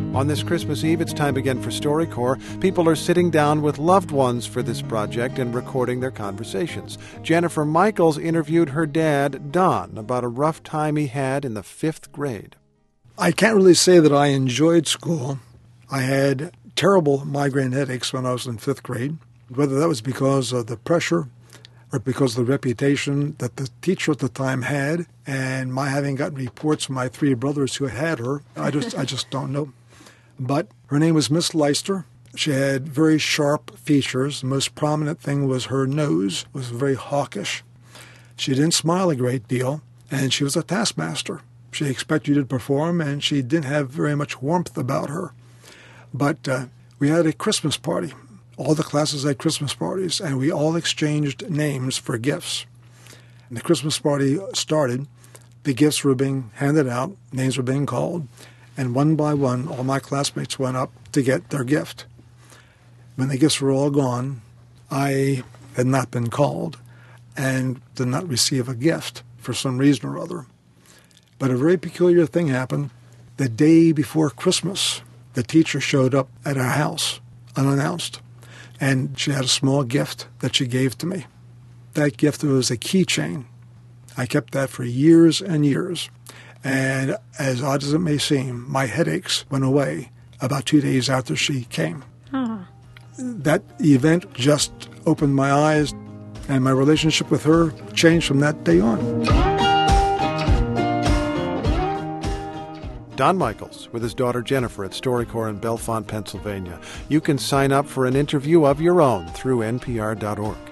On this Christmas Eve, it's time again for StoryCorps. People are sitting down with loved ones for this project and recording their conversations. Jennifer Michaels interviewed her dad, Don, about a rough time he had in the 5th grade. I can't really say that I enjoyed school. I had terrible migraine headaches when I was in 5th grade, whether that was because of the pressure or because of the reputation that the teacher at the time had, and my having gotten reports from my 3 brothers who had her. I just don't know. But her name was Miss Leister. She had very sharp features. The most prominent thing was her nose was very hawkish. She didn't smile a great deal, and she was a taskmaster. She expected you to perform, and she didn't have very much warmth about her. But we had a Christmas party. All the classes had Christmas parties, and we all exchanged names for gifts. And the Christmas party started. The gifts were being handed out, names were being called, and one by one, all my classmates went up to get their gift. When the gifts were all gone, I had not been called and did not receive a gift for some reason or other. But a very peculiar thing happened. The day before Christmas, the teacher showed up at our house unannounced. And she had a small gift that she gave to me. That gift was a keychain. I kept that for years and years. And as odd as it may seem, my headaches went away about 2 days after she came. Oh. That event just opened my eyes, and my relationship with her changed from that day on. Don Michaels with his daughter Jennifer at StoryCorps in Bellefonte, Pennsylvania. You can sign up for an interview of your own through npr.org.